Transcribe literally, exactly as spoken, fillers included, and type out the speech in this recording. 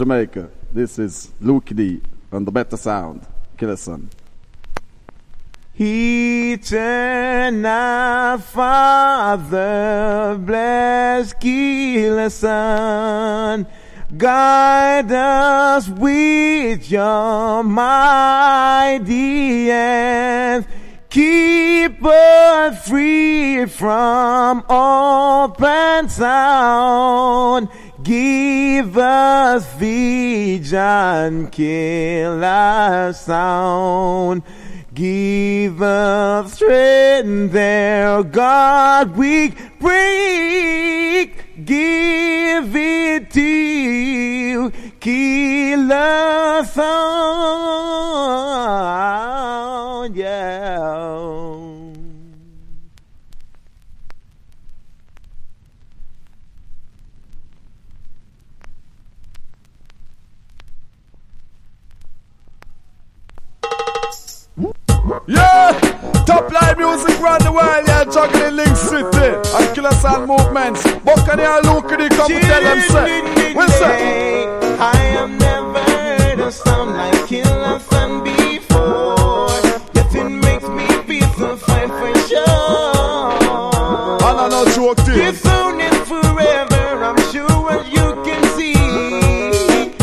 Jamaica. This is Luke D on the Better Sound. Killer Son. Eternal Father, bless Killer Son. Guide us with your mighty hand. Keep us free from open sound. Give us vision, Killer Sound. Give us strength there, God, we break. Give it to you, Killer Sound, yeah. Yeah, top line music around the world, yeah, juggling Link City and Killer Sound movements. Buccaneer Luke, they come to tell them, say, what's that? I have never heard a sound like Killer Sound before. Yes, it makes me feel so fine for sure. I don't know, joke this. This sound is